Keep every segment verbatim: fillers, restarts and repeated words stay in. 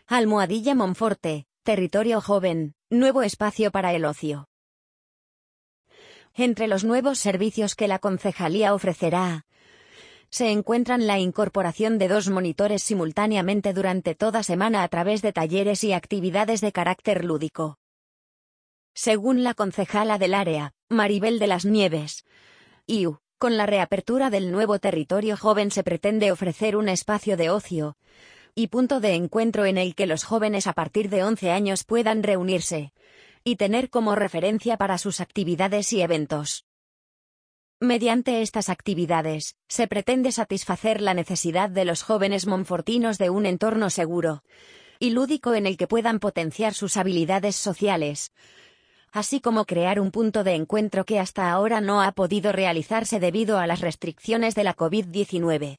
Almohadilla Monforte, territorio joven, nuevo espacio para el ocio. Entre los nuevos servicios que la concejalía ofrecerá, se encuentran la incorporación de dos monitores simultáneamente durante toda semana a través de talleres y actividades de carácter lúdico. Según la concejala del área, Maribel de las Nieves, I U, con la reapertura del nuevo territorio joven se pretende ofrecer un espacio de ocio y punto de encuentro en el que los jóvenes a partir de once años puedan reunirse y tener como referencia para sus actividades y eventos. Mediante estas actividades, se pretende satisfacer la necesidad de los jóvenes monfortinos de un entorno seguro y lúdico en el que puedan potenciar sus habilidades sociales, así como crear un punto de encuentro que hasta ahora no ha podido realizarse debido a las restricciones de la COVID diecinueve.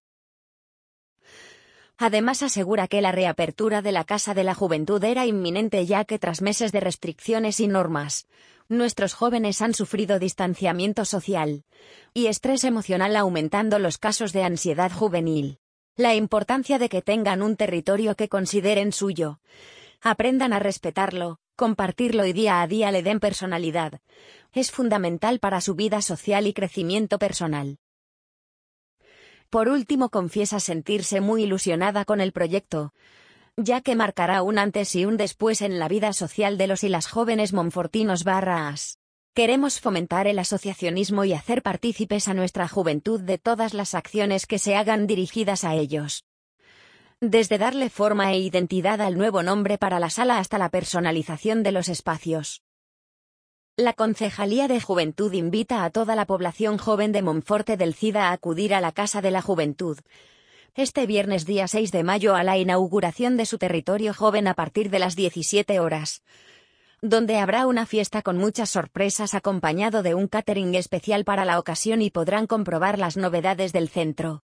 Además asegura que la reapertura de la Casa de la Juventud era inminente ya que tras meses de restricciones y normas, nuestros jóvenes han sufrido distanciamiento social y estrés emocional aumentando los casos de ansiedad juvenil. La importancia de que tengan un territorio que consideren suyo, aprendan a respetarlo, compartirlo y día a día le den personalidad, es fundamental para su vida social y crecimiento personal. Por último, confiesa sentirse muy ilusionada con el proyecto, ya que marcará un antes y un después en la vida social de los y las jóvenes monfortinos barras. Queremos fomentar el asociacionismo y hacer partícipes a nuestra juventud de todas las acciones que se hagan dirigidas a ellos. Desde darle forma e identidad al nuevo nombre para la sala hasta la personalización de los espacios. La Concejalía de Juventud invita a toda la población joven de Monforte del Cida a acudir a la Casa de la Juventud este viernes día seis de mayo a la inauguración de su territorio joven a partir de las diecisiete horas, donde habrá una fiesta con muchas sorpresas acompañado de un catering especial para la ocasión y podrán comprobar las novedades del centro.